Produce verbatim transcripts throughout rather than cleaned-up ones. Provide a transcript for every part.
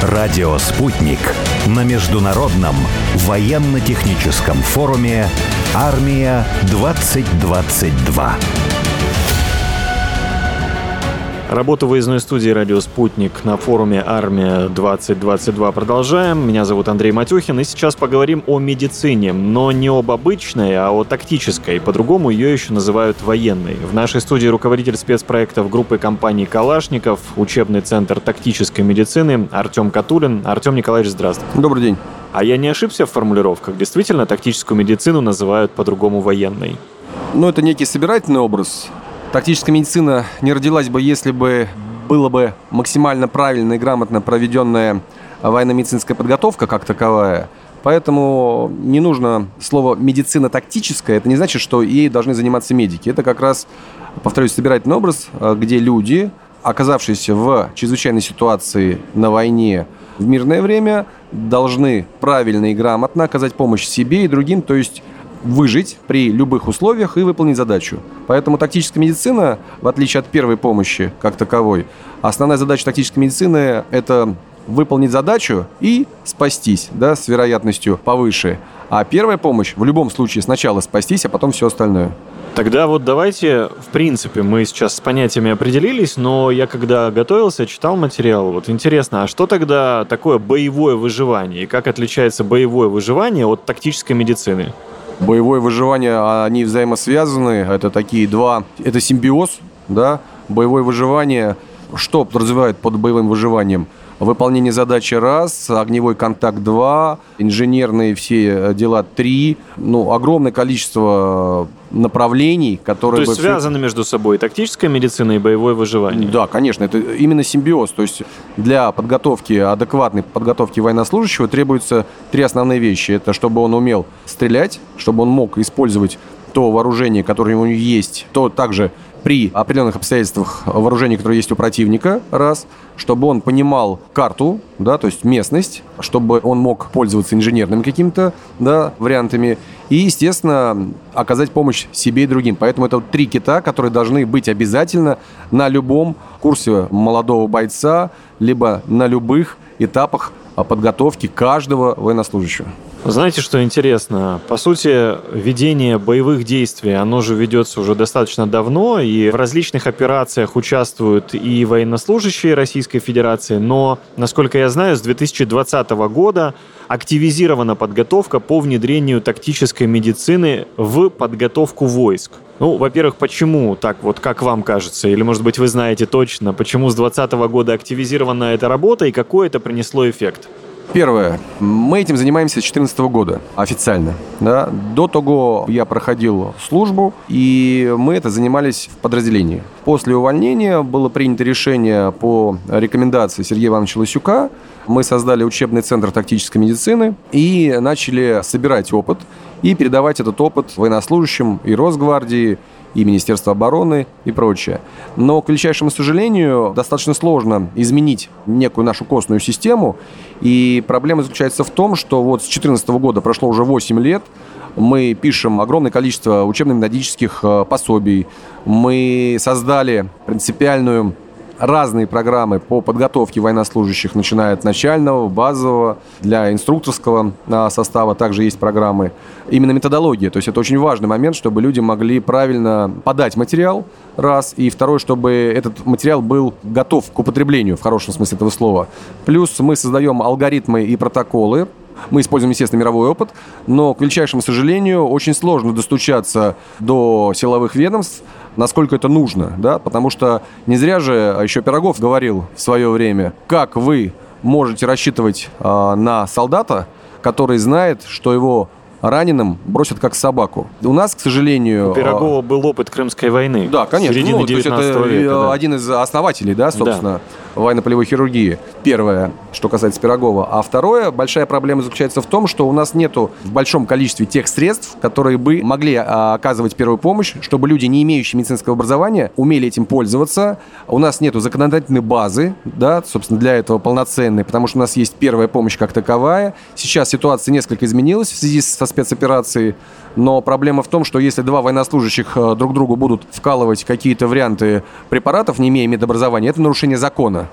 Радио «Спутник» на международном военно-техническом форуме «Армия-двадцать двадцать два». Работу выездной студии «Радио Спутник» на форуме «Армия-двадцать двадцать два» продолжаем. Меня зовут Андрей Матюхин, и сейчас поговорим о медицине, но не об обычной, а о тактической. По-другому ее еще называют военной. В нашей студии руководитель спецпроектов группы компании «Калашников», учебный центр тактической медицины Артем Катулин. Артем Николаевич, здравствуйте. Добрый день. А я не ошибся в формулировках? Действительно, тактическую медицину называют по-другому военной? Ну, это некий собирательный образ. Тактическая медицина не родилась бы, если бы была бы максимально правильно и грамотно проведенная военно-медицинская подготовка как таковая. Поэтому не нужно слово «медицина тактическая». Это не значит, что ей должны заниматься медики. Это как раз, повторюсь, собирательный образ, где люди, оказавшиеся в чрезвычайной ситуации на войне в мирное время, должны правильно и грамотно оказать помощь себе и другим, то есть выжить при любых условиях и выполнить задачу. Поэтому тактическая медицина, в отличие от первой помощи как таковой, основная задача тактической медицины – это выполнить задачу и спастись, да, с вероятностью повыше. А первая помощь в любом случае сначала спастись, а потом все остальное. Тогда вот давайте, в принципе, мы сейчас с понятиями определились, но я когда готовился, читал материал, вот интересно, а что тогда такое боевое выживание? И как отличается боевое выживание от тактической медицины? Боевое выживание, они взаимосвязаны, это такие два, это симбиоз, да, боевое выживание, что подразумевает под боевым выживанием? Выполнение задачи раз, огневой контакт два, инженерные все дела три, ну, огромное количество направлений, которые... То есть бы связаны все... между собой тактическая медицина и боевое выживание? Да, конечно, это именно симбиоз, то есть для подготовки, адекватной подготовки военнослужащего требуются три основные вещи. Это чтобы он умел стрелять, чтобы он мог использовать то вооружение, которое у него есть, то также при определенных обстоятельствах вооружение, которое есть у противника, раз, чтобы он понимал карту, да, то есть местность, чтобы он мог пользоваться инженерными какими-то, да, вариантами и, естественно, оказать помощь себе и другим. Поэтому это три кита, которые должны быть обязательно на любом курсе молодого бойца, либо на любых этапах подготовки каждого военнослужащего. Знаете, что интересно? По сути, ведение боевых действий, оно же ведется уже достаточно давно, и в различных операциях участвуют и военнослужащие Российской Федерации, но, насколько я знаю, с две тысячи двадцатого года активизирована подготовка по внедрению тактической медицины в подготовку войск. Ну, во-первых, почему так, вот как вам кажется, или, может быть, вы знаете точно, почему с двадцатого года активизирована эта работа и какой это принесло эффект? Первое. Мы этим занимаемся с две тысячи четырнадцатого года официально. Да? До того я проходил службу, и мы это занимались в подразделении. После увольнения было принято решение по рекомендации Сергея Ивановича Лысюка. Мы создали учебный центр тактической медицины и начали собирать опыт и передавать этот опыт военнослужащим и Росгвардии, и Министерства обороны, и прочее. Но, к величайшему сожалению, достаточно сложно изменить некую нашу костную систему, и проблема заключается в том, что вот с две тысячи четырнадцатого года прошло уже восемь лет, мы пишем огромное количество учебно-методических пособий, мы создали принципиальную разные программы по подготовке военнослужащих, начиная от начального, базового, для инструкторского состава также есть программы. Именно методология, то есть это очень важный момент, чтобы люди могли правильно подать материал, раз, и второе, чтобы этот материал был готов к употреблению, в хорошем смысле этого слова. Плюс мы создаем алгоритмы и протоколы. Мы используем, естественно, мировой опыт, но, к величайшему сожалению, очень сложно достучаться до силовых ведомств, насколько это нужно, да, потому что не зря же еще Пирогов говорил в свое время, как вы можете рассчитывать э, на солдата, который знает, что его раненым бросят как собаку. У нас, к сожалению... У Пирогова был опыт Крымской войны. Да, конечно. Середины ну, девятнадцатого века. Да. Один из основателей, да, собственно, да. военно-полевой хирургии. Первое, что касается Пирогова. А второе, большая проблема заключается в том, что у нас нету в большом количестве тех средств, которые бы могли а, оказывать первую помощь, чтобы люди, не имеющие медицинского образования, умели этим пользоваться. У нас нету законодательной базы, да, собственно, для этого полноценной, потому что у нас есть первая помощь как таковая. Сейчас ситуация несколько изменилась в связи со спецоперацией, но проблема в том, что если два военнослужащих друг другу будут вкалывать какие-то варианты препаратов, не имея медобразования, это нарушение закона.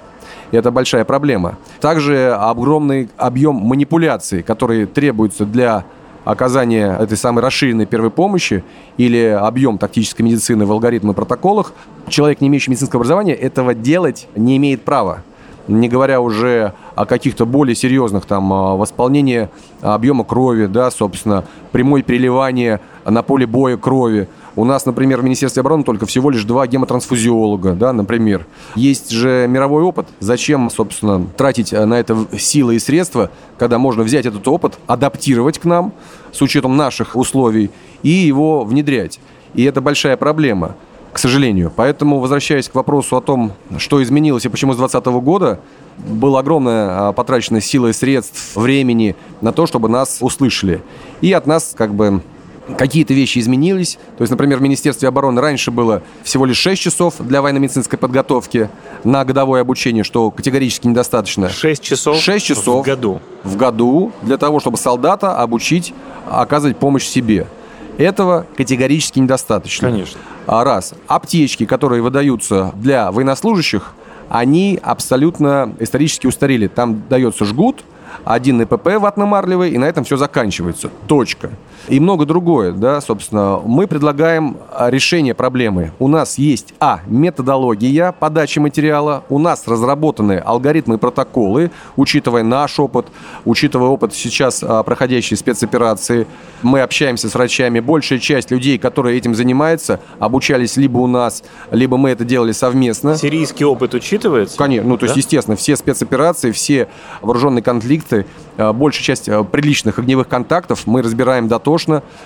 Это большая проблема. Также огромный объем манипуляций, которые требуются для оказания этой самой расширенной первой помощи или объем тактической медицины в алгоритмах и протоколах. Человек, не имеющий медицинского образования, этого делать не имеет права. Не говоря уже о каких-то более серьезных, там, восполнении объема крови, да, собственно, прямое переливание на поле боя крови. У нас, например, в Министерстве обороны только всего лишь два гемотрансфузиолога, да, например. Есть же мировой опыт. Зачем, собственно, тратить на это силы и средства, когда можно взять этот опыт, адаптировать к нам с учетом наших условий и его внедрять? И это большая проблема, к сожалению. Поэтому, возвращаясь к вопросу о том, что изменилось и почему с двадцатого года, была огромная потрачена сила и средств, времени на то, чтобы нас услышали. И от нас, как бы, какие-то вещи изменились. То есть, например, в Министерстве обороны раньше было всего лишь шесть часов для военно-медицинской подготовки на годовое обучение, что категорически недостаточно. шесть часов, шесть часов в году. В году для того, чтобы солдата обучить оказывать помощь себе. Этого категорически недостаточно. Конечно. Раз. Аптечки, которые выдаются для военнослужащих, они абсолютно исторически устарели. Там дается жгут, один ЭПП ватно-марлевый, и на этом все заканчивается. Точка. И много другое, да, собственно. Мы предлагаем решение проблемы. У нас есть, а, методология подачи материала, у нас разработаны алгоритмы и протоколы, учитывая наш опыт, учитывая опыт сейчас проходящей спецоперации. Мы общаемся с врачами. Большая часть людей, которые этим занимаются, обучались либо у нас, либо мы это делали совместно. Сирийский опыт учитывается? Конечно. Ну, то есть, да? Естественно, все спецоперации, все вооруженные конфликты, большая часть приличных огневых контактов мы разбираем дотошно.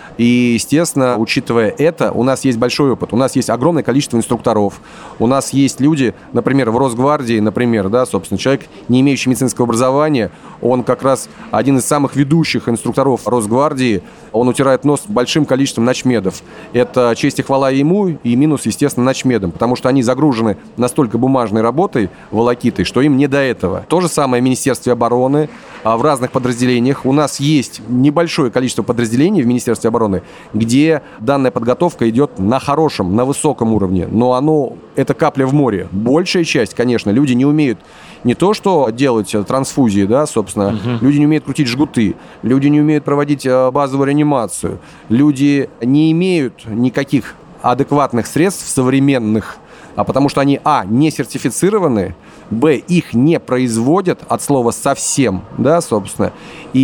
И, естественно, учитывая это, у нас есть большой опыт. У нас есть огромное количество инструкторов. У нас есть люди, например, в Росгвардии, например, да, собственно, человек, не имеющий медицинского образования, он как раз один из самых ведущих инструкторов Росгвардии. Он утирает нос большим количеством начмедов. Это честь и хвала ему, и минус, естественно, начмедам, потому что они загружены настолько бумажной работой, волокитой, что им не до этого. То же самое в Министерстве обороны, в разных подразделениях. У нас есть небольшое количество подразделений в Министерстве обороны, где данная подготовка идет на хорошем, на высоком уровне, но оно, это капля в море. Большая часть, конечно, люди не умеют не то, что делать трансфузии, да, собственно, угу. Люди не умеют крутить жгуты, люди не умеют проводить базовую реанимацию, люди не имеют никаких адекватных средств современных, а потому что они, а, не сертифицированы, б, их не производят от слова совсем, да, собственно,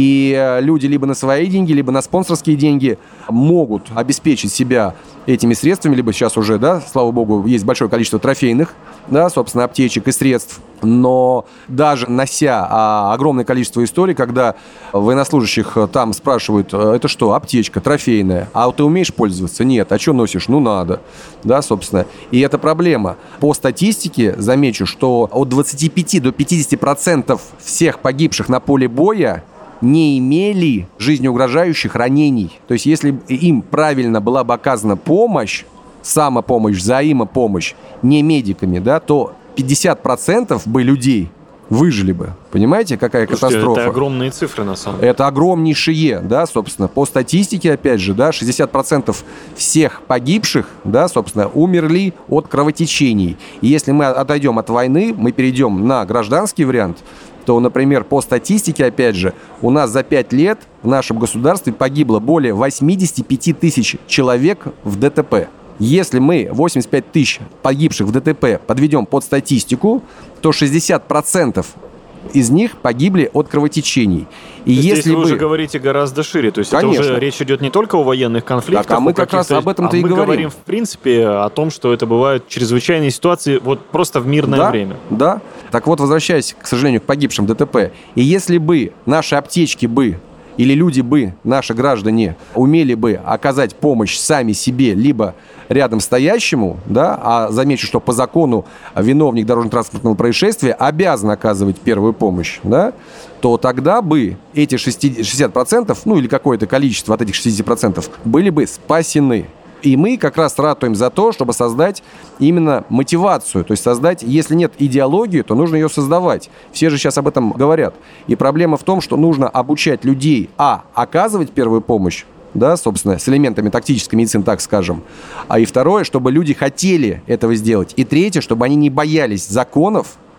и люди либо на свои деньги, либо на спонсорские деньги могут обеспечить себя этими средствами, либо сейчас уже, да, слава богу, есть большое количество трофейных, да, собственно, аптечек и средств, но даже нося а, огромное количество историй, когда военнослужащих там спрашивают, это что, аптечка трофейная, а ты умеешь пользоваться? Нет. А что носишь? Ну, надо. Да, собственно. И это проблема. По статистике замечу, что от двадцати пяти до пятидесяти процентов всех погибших на поле боя не имели жизнеугрожающих ранений. То есть, если им правильно была бы оказана помощь, самопомощь, взаимопомощь, не медиками, да, то пятьдесят процентов бы людей выжили бы. Понимаете, какая Слушайте, катастрофа? Это огромные цифры, на самом деле. Это огромнейшие, да, собственно. По статистике, опять же, да, шестьдесят процентов всех погибших, да, собственно, умерли от кровотечений. И если мы отойдем от войны, мы перейдем на гражданский вариант, то, например, по статистике, опять же, у нас за пять лет в нашем государстве погибло более восемьдесят пять тысяч человек в ДТП. Если мы восемьдесят пять тысяч погибших в ДТП подведем под статистику, то шестьдесят процентов из них погибли от кровотечений. И то если вы бы... уже говорите гораздо шире, то есть Конечно. Это уже речь идет не только о военных конфликтах, так, а мы как раз об этом-то а и мы говорим. говорим в принципе о том, что это бывают чрезвычайные ситуации вот просто в мирное да, время. Да. Так вот, возвращаясь, к сожалению, к погибшим в ДТП, и если бы наши аптечки бы или люди бы, наши граждане, умели бы оказать помощь сами себе, либо рядом стоящему, да, а замечу, что по закону виновник дорожно-транспортного происшествия обязан оказывать первую помощь, да, то тогда бы эти шестьдесят процентов, ну или какое-то количество от этих шестидесяти процентов были бы спасены. И мы как раз ратуем за то, чтобы создать именно мотивацию. То есть создать, если нет идеологии, то нужно ее создавать. Все же сейчас об этом говорят. И проблема в том, что нужно обучать людей, а, оказывать первую помощь, да, собственно, с элементами тактической медицины, так скажем. А и второе, чтобы люди хотели этого сделать. И третье, чтобы они не боялись законов,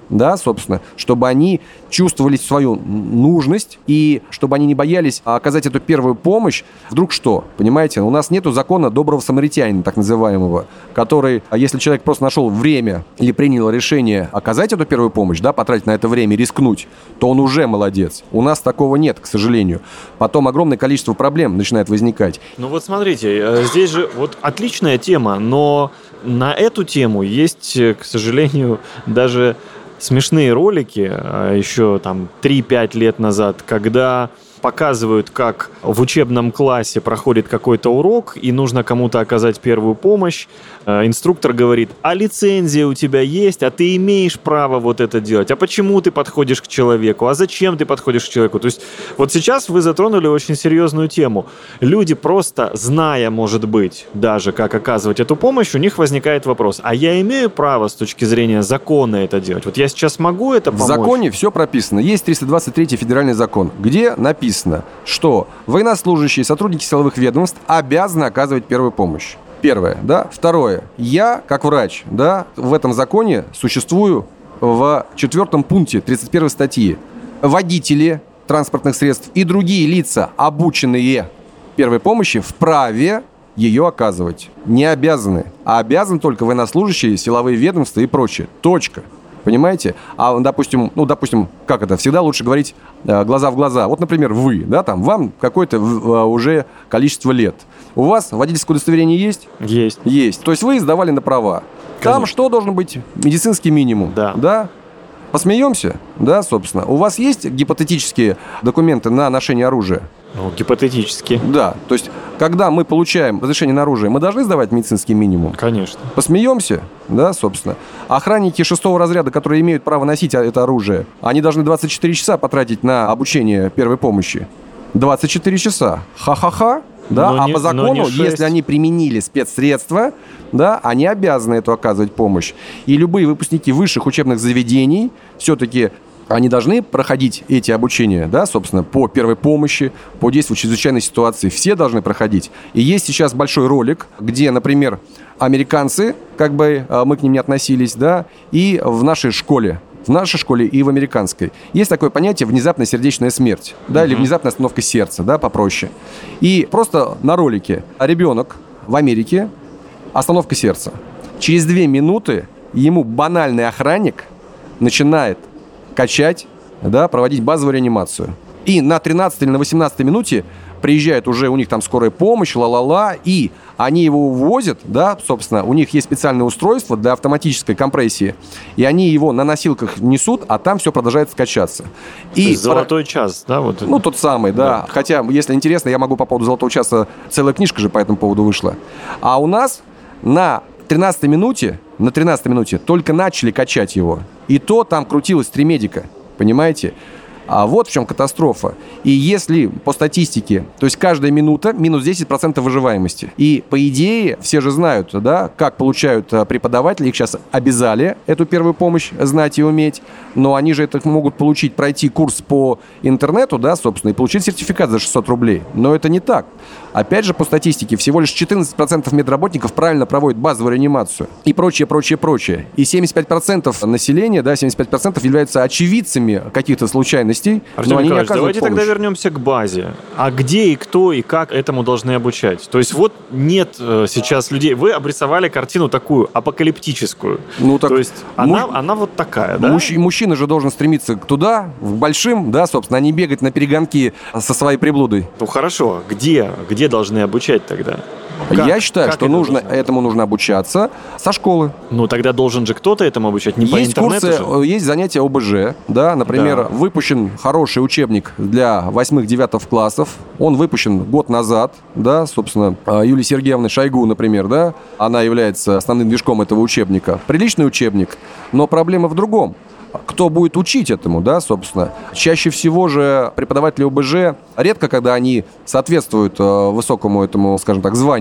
да, собственно, чтобы они чувствовали свою нужность и чтобы они не боялись оказать эту первую помощь. Вдруг что? Понимаете, у нас нету закона доброго самаритянина, так называемого, который, если человек просто нашел время или принял решение оказать эту первую помощь, да, потратить на это время, рискнуть, то он уже молодец. У нас такого нет, к сожалению. Потом огромное количество проблем начинает возникать. Ну вот смотрите, здесь же вот отличная тема, но на эту тему есть, к сожалению, даже смешные ролики еще там три-пять лет назад, когда показывают, как в учебном классе проходит какой-то урок, и нужно кому-то оказать первую помощь. Инструктор говорит: а лицензия у тебя есть, а ты имеешь право вот это делать, а почему ты подходишь к человеку, а зачем ты подходишь к человеку? То есть вот сейчас вы затронули очень серьезную тему. Люди просто, зная, может быть, даже как оказывать эту помощь, у них возникает вопрос: а я имею право с точки зрения закона это делать? Вот я сейчас могу это помочь? В законе все прописано. Есть триста двадцать третий федеральный закон, где написано, что военнослужащие, сотрудники силовых ведомств обязаны оказывать первую помощь. Первое, да. Второе. Я, как врач, да, в этом законе существую в четвертом пункте тридцать первой статьи. Водители транспортных средств и другие лица, обученные первой помощи, вправе ее оказывать. Не обязаны. А обязаны только военнослужащие, силовые ведомства и прочее. Точка. Понимаете? А, допустим, ну, допустим, как это? Всегда лучше говорить э, глаза в глаза. Вот, например, вы, да, там, вам какое-то э, уже количество лет. У вас водительское удостоверение есть? Есть. Есть. То есть вы сдавали на права. Конечно. Там что должен быть? Медицинский минимум. Да. Да? Посмеемся? Да, собственно. У вас есть гипотетические документы на ношение оружия? Ну, гипотетически. Да. То есть, когда мы получаем разрешение на оружие, мы должны сдавать медицинский минимум? Конечно. Посмеемся? Да, собственно. Охранники шестого разряда, которые имеют право носить это оружие, они должны двадцать четыре часа потратить на обучение первой помощи. двадцать четыре часа. Ха-ха-ха. Да? Но а не, по закону, если они применили спецсредства, да, они обязаны эту оказывать помощь. И любые выпускники высших учебных заведений все-таки они должны проходить эти обучения, да, собственно, по первой помощи, по действию в чрезвычайной ситуации. Все должны проходить. И есть сейчас большой ролик, где, например, американцы, как бы мы к ним не относились, да, и в нашей школе, в нашей школе и в американской, есть такое понятие внезапная сердечная смерть, да, mm-hmm. или внезапная остановка сердца, да, попроще. И просто на ролике ребенок в Америке, остановка сердца. Через две минуты ему банальный охранник начинает качать, да, проводить базовую реанимацию. И на тринадцатой или на восемнадцатой минуте приезжает уже у них там скорая помощь, ла-ла-ла, и они его увозят, да, собственно, у них есть специальное устройство для автоматической компрессии, и они его на носилках несут, а там все продолжает скачаться. И золотой час, да? Вот. Ну, тот самый, да. да. Хотя, если интересно, я могу по поводу золотого часа, целая книжка же по этому поводу вышла. А у нас на тринадцатой минуте, на тринадцатой минуте только начали качать его. И то там крутилось три медика, понимаете? А вот в чем катастрофа. И если по статистике, то есть каждая минута минус десять процентов выживаемости. И по идее, все же знают, да, как получают преподаватели, их сейчас обязали эту первую помощь знать и уметь, но они же это могут получить, пройти курс по интернету, да, собственно, и получить сертификат за шестьсот рублей. Но это не так. Опять же, по статистике, всего лишь четырнадцать процентов медработников правильно проводят базовую реанимацию. И прочее, прочее, прочее. И семьдесят пять процентов населения, да, семьдесят пять процентов являются очевидцами каких-то случайностей. Артем Николаевич, давайте помощь. Тогда вернемся к базе. А где и кто и как этому должны обучать? То есть вот нет э, сейчас людей. Вы обрисовали картину такую апокалиптическую. Ну, так То есть муж... она, она вот такая, да? Мужч... Мужчина же должен стремиться туда, в большим, да, собственно, а не бегать на перегонки со своей приблудой. Ну хорошо, где? Где должны обучать тогда? Как? Я считаю, как что это нужно, этому нужно обучаться со школы. Ну, тогда должен же кто-то этому обучать, не есть по интернету курсы, же. Есть занятия ОБЖ, да, например, да. Выпущен хороший учебник для восьмых-девятых классов. Он выпущен год назад, да, собственно, Юлии Сергеевны Шойгу, например, да, она является основным движком этого учебника. Приличный учебник, но проблема в другом. Кто будет учить этому, да, собственно. Чаще всего же преподаватели ОБЖ редко, когда они соответствуют э, высокому этому, скажем так, званию. К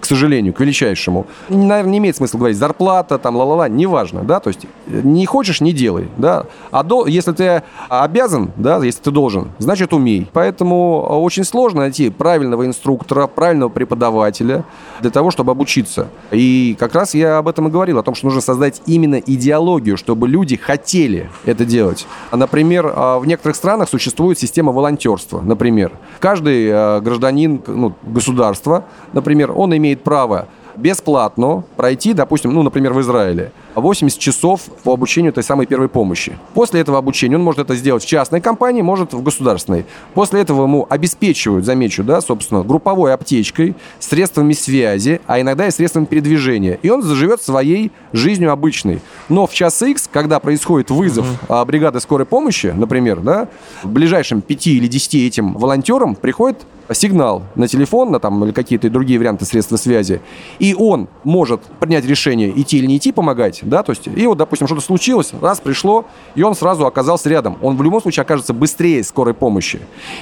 сожалению, к величайшему. Наверное, не имеет смысла говорить зарплата, там, ла-ла-ла, неважно, да, то есть не хочешь, не делай, да. А до, если ты обязан, да, если ты должен, значит, умей. Поэтому очень сложно найти правильного инструктора, правильного преподавателя для того, чтобы обучиться. И как раз я об этом и говорил, о том, что нужно создать именно идеологию, чтобы люди хотели это делать. Например, в некоторых странах существует система волонтерства, например. Каждый гражданин, ну, государства, например, он имеет право бесплатно пройти, допустим, ну, например, в Израиле, восемьдесят часов по обучению этой самой первой помощи. После этого обучения он может это сделать в частной компании, может в государственной. После этого ему обеспечивают, замечу, да, собственно, групповой аптечкой, средствами связи, а иногда и средствами передвижения. И он заживет своей жизнью обычной. Но в час Х, когда происходит вызов uh-huh. бригады скорой помощи, например, да, в ближайшем пяти или десяти этим волонтерам приходит сигнал на телефон, на там, или какие-то другие варианты средства связи, и он может принять решение, идти или не идти помогать, да, то есть, и вот, допустим, что-то случилось, раз пришло, и он сразу оказался рядом. Он в любом случае окажется быстрее скорой помощи.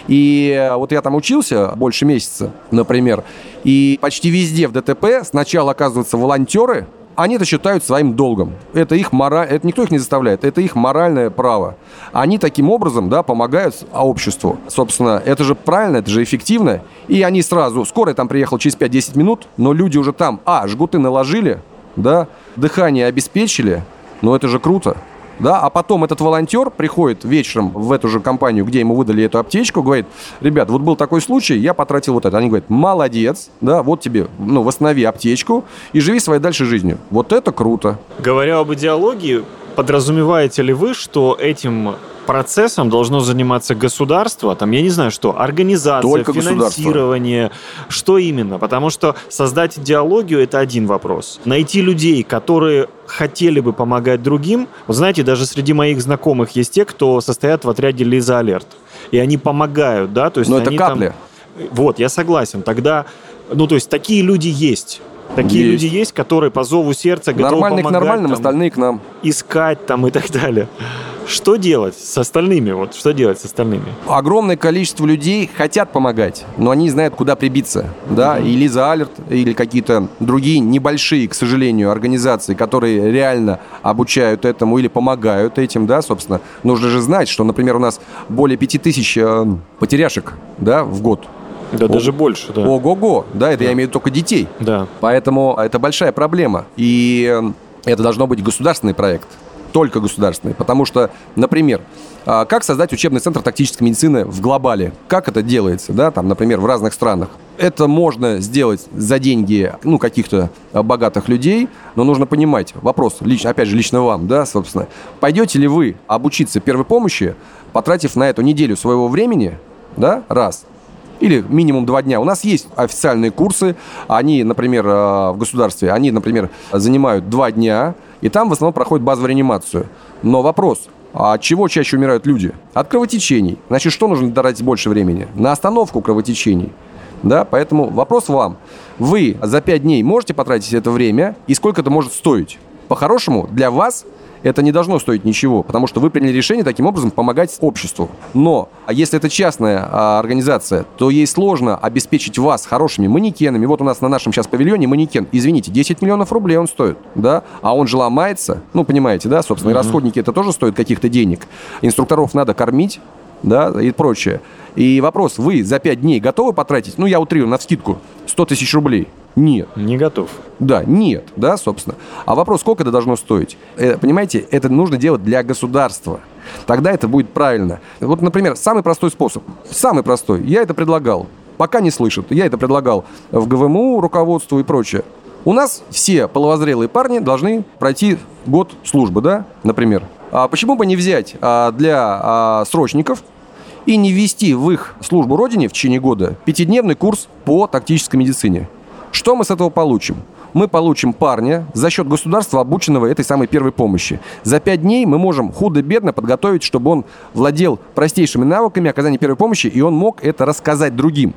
И вот я там учился больше месяца, например, и почти везде в ДТП сначала оказываются волонтеры, они это считают своим долгом. Это их мораль, это никто их не заставляет, это их моральное право. Они таким образом, да, помогают обществу. Собственно, это же правильно, это же эффективно. И они сразу, скорая там приехала через пять-десять минут, но люди уже там, а, жгуты наложили, да, дыхание обеспечили, ну это же круто. Да, а потом этот волонтер приходит вечером в эту же компанию, где ему выдали эту аптечку, говорит: ребят, вот был такой случай, я потратил вот это. Они говорят: молодец, да, вот тебе, ну, восстанови аптечку и живи своей дальше жизнью. Вот это круто. Говоря об идеологии, подразумеваете ли вы, что этим процессом должно заниматься государство, там, я не знаю что, организация, только финансирование, что именно? Потому что создать идеологию – это один вопрос. Найти людей, которые хотели бы помогать другим, вот знаете, даже среди моих знакомых есть те, кто состоят в отряде Лиза Алерт, и они помогают, да, то есть но они это капля. Там... Вот, я согласен. Тогда, ну, то есть такие люди есть. Такие есть. Люди есть, которые по зову сердца готовы нормальные помогать. Нормальные к нормальным, там, остальные к нам. Искать там и так далее. Что делать с остальными? Вот что делать с остальными? Огромное количество людей хотят помогать, но они не знают, куда прибиться. Да? Mm-hmm. И Лиза Алерт или какие-то другие небольшие, к сожалению, организации, которые реально обучают этому или помогают этим, да, собственно. Нужно же знать, что, например, у нас более пяти тысяч э, потеряшек, да, в год. Да, О- даже больше, да. Ого-го, да, это да. я имею в виду только детей. Да. Поэтому это большая проблема. И это должно быть государственный проект. Только государственный. Потому что, например, как создать учебный центр тактической медицины в глобале? Как это делается, да, там, например, в разных странах? Это можно сделать за деньги, ну, каких-то богатых людей, но нужно понимать, вопрос, лично, опять же, лично вам, да, собственно, пойдете ли вы обучиться первой помощи, потратив на эту неделю своего времени, да, раз, или минимум два дня. У нас есть официальные курсы, они, например, в государстве, они, например, занимают два дня, и там в основном проходит базовую реанимацию. Но вопрос, а от чего чаще умирают люди? От кровотечений. Значит, что нужно тратить больше времени? На остановку кровотечений. Да, поэтому вопрос вам. Вы за пять дней можете потратить это время, и сколько это может стоить? По-хорошему, для вас это не должно стоить ничего, потому что вы приняли решение таким образом помогать обществу. Но если это частная а, организация, то ей сложно обеспечить вас хорошими манекенами. Вот у нас на нашем сейчас павильоне манекен, извините, десять миллионов рублей он стоит, да, а он же ломается, ну, понимаете, да, собственно, mm-hmm. и расходники это тоже стоят каких-то денег. Инструкторов надо кормить, да, и прочее. И вопрос, вы за пять дней готовы потратить, ну, я утрирую, навскидку, сто тысяч рублей? Нет. Не готов. Да, нет, да, собственно. А вопрос, сколько это должно стоить? Э, понимаете, это нужно делать для государства. Тогда это будет правильно. Вот, например, самый простой способ. Самый простой. Я это предлагал. Пока не слышат. Я это предлагал в ГВМУ, руководству и прочее. У нас все половозрелые парни должны пройти год службы, да, например. А почему бы не взять а, для а, срочников и не ввести в их службу Родине в течение года пятидневный курс по тактической медицине? Что мы с этого получим? Мы получим парня за счет государства, обученного этой самой первой помощи. За пять дней мы можем худо-бедно подготовить, чтобы он владел простейшими навыками оказания первой помощи, и он мог это рассказать другим.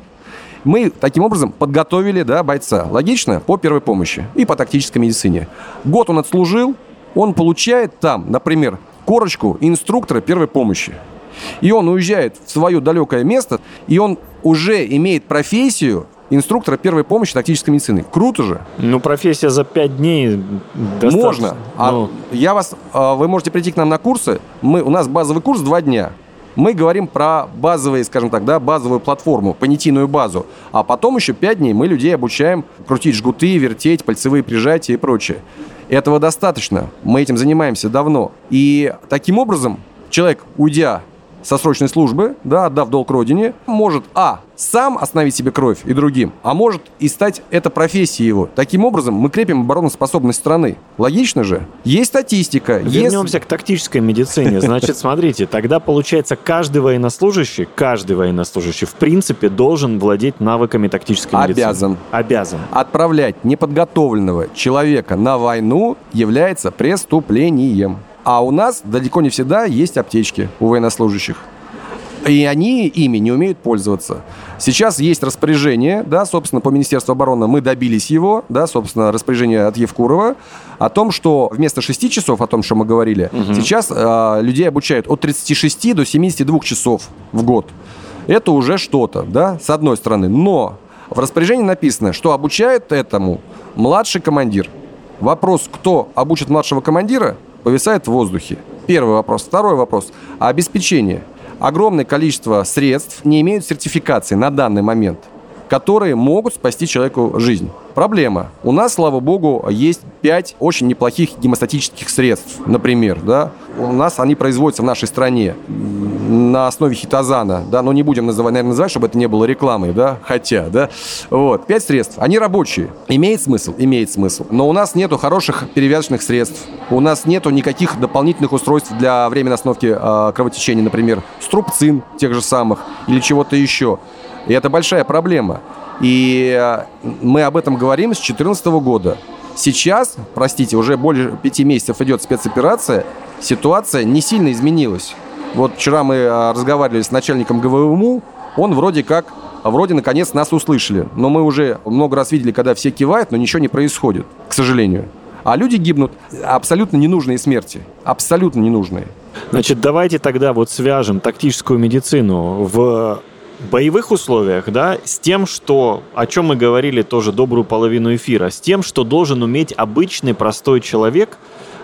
Мы таким образом подготовили, да, бойца. Логично? По первой помощи и по тактической медицине. Год он отслужил, он получает там, например, корочку инструктора первой помощи. И он уезжает в свое далекое место, и он уже имеет профессию инструктора первой помощи тактической медицины. Круто же. Ну, профессия за пять дней достаточно. Можно. А ну... я вас, вы можете прийти к нам на курсы. Мы, у нас базовый курс два дня. Мы говорим про базовые, скажем так, да, базовую платформу, понятийную базу. А потом еще пять дней мы людей обучаем крутить жгуты, вертеть, пальцевые прижатия и прочее. Этого достаточно. Мы этим занимаемся давно. И таким образом человек, уйдя со срочной службы, да, отдав долг родине, может, а, сам остановить себе кровь и другим, а может и стать это профессией его. Таким образом мы крепим обороноспособность страны. Логично же? Есть статистика. Вернемся есть... к тактической медицине. Значит, смотрите, тогда получается каждый военнослужащий, каждый военнослужащий в принципе должен владеть навыками тактической медицины. Обязан. Обязан. Отправлять неподготовленного человека на войну является преступлением. А у нас далеко не всегда есть аптечки у военнослужащих. И они ими не умеют пользоваться. Сейчас есть распоряжение, да, собственно, по Министерству обороны мы добились его, да, собственно, распоряжение от Евкурова о том, что вместо шести часов, о том, что мы говорили, угу. сейчас э, людей обучают от тридцати шести до семидесяти двух часов в год. Это уже что-то, да, с одной стороны. Но в распоряжении написано, что обучает этому младший командир. Вопрос, кто обучит младшего командира, повисает в воздухе. Первый вопрос. Второй вопрос. Обеспечение. Огромное количество средств не имеют сертификации на данный момент, которые могут спасти человеку жизнь. Проблема. У нас, слава богу, есть пять очень неплохих гемостатических средств, например, да. У нас они производятся в нашей стране на основе хитозана, да, но не будем называть, наверное, называть, чтобы это не было рекламой, да, хотя, да. Вот, пять средств. Они рабочие. Имеет смысл? Имеет смысл. Но у нас нету хороших перевязочных средств. У нас нету никаких дополнительных устройств для временной остановки э, кровотечения, например, струбцин тех же самых или чего-то еще. И это большая проблема. И мы об этом говорим с две тысячи четырнадцатого года. Сейчас, простите, уже более пяти месяцев идет спецоперация, ситуация не сильно изменилась. Вот вчера мы разговаривали с начальником ГВМУ, он вроде как, вроде наконец нас услышали. Но мы уже много раз видели, когда все кивают, но ничего не происходит, к сожалению. А люди гибнут абсолютно ненужные смерти. Абсолютно ненужные. Значит, давайте тогда вот свяжем тактическую медицину в боевых условиях, да, с тем, что, о чем мы говорили тоже добрую половину эфира, с тем, что должен уметь обычный простой человек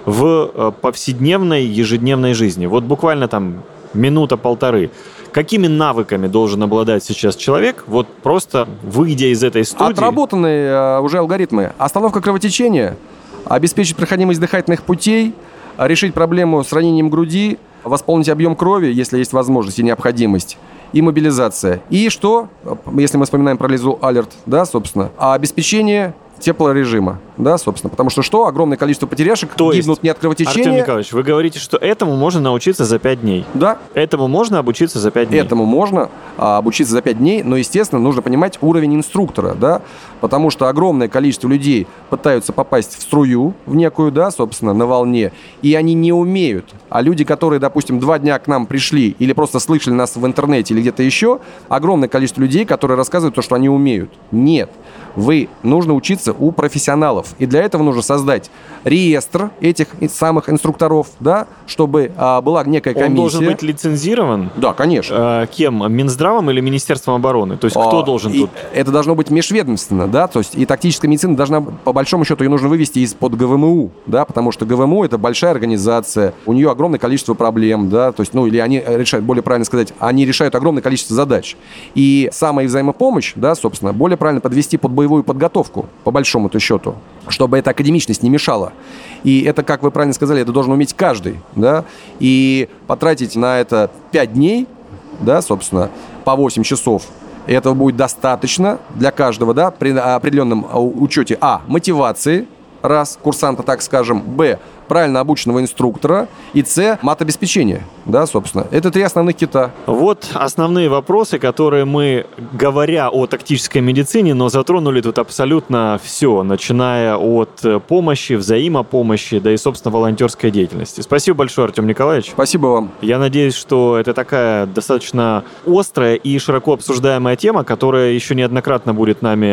в повседневной, ежедневной жизни. Вот буквально там минута-полторы. Какими навыками должен обладать сейчас человек, вот просто выйдя из этой студии? Отработанные э, уже алгоритмы. Остановка кровотечения, обеспечить проходимость дыхательных путей, решить проблему с ранением груди, восполнить объем крови, если есть возможность и необходимость, и мобилизация. И что, если мы вспоминаем про Лизу Алерт, да, собственно, обеспечение теплорежима, да, собственно. Потому что что? Огромное количество потеряшек То гибнут есть, не от кровотечения. Артем Николаевич, вы говорите, что этому можно научиться за пять дней? Да. Этому можно обучиться за пять дней? Этому можно а, обучиться за пять дней, но, естественно, нужно понимать уровень инструктора, да, потому что огромное количество людей пытаются попасть в струю, в некую, да, собственно, на волне, и они не умеют. А люди, которые, допустим, два дня к нам пришли или просто слышали нас в интернете или где-то еще, огромное количество людей, которые рассказывают то, что они умеют. Нет. Вы, нужно учиться у профессионалов. И для этого нужно создать реестр этих самых инструкторов, да, чтобы а, была некая комиссия. Он должен быть лицензирован? Да, конечно. А, кем? Минздравом или Министерством обороны? То есть кто а, должен тут? Это должно быть межведомственно, да, то есть и тактическая медицина должна, по большому счету, ее нужно вывести из-под ГВМУ, да, потому что ГВМУ — это большая организация, у нее огромное количество проблем, да, то есть, ну, или они решают, более правильно сказать, они решают огромное количество задач. И самая взаимопомощь, да, собственно, более правильно подвести под боевую подготовку, по большому-то счету, чтобы эта академичность не мешала. И это, как вы правильно сказали, это должен уметь каждый, да, и потратить на это пять дней, да, собственно, по восемь часов, этого будет достаточно для каждого, да, при определенном учете, а, мотивации, раз, курсанта, так скажем, б, правильно обученного инструктора, и С, матобеспечения, да, собственно. Это три основных кита. Вот основные вопросы, которые мы, говоря о тактической медицине, но затронули тут абсолютно все, начиная от помощи, взаимопомощи, да и, собственно, волонтерской деятельности. Спасибо большое, Артем Николаевич. Спасибо вам. Я надеюсь, что это такая достаточно острая и широко обсуждаемая тема, которая еще неоднократно будет нами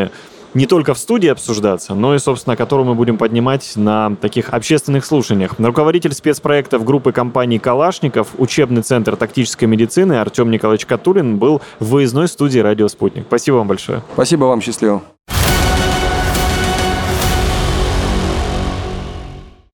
не только в студии обсуждаться, но и, собственно, которую мы будем поднимать на таких общественных слушаниях. Руководитель спецпроектов группы компаний «Калашников», учебный центр тактической медицины Артем Николаевич Катулин был в выездной студии «Радио Спутник». Спасибо вам большое. Спасибо вам, счастливо.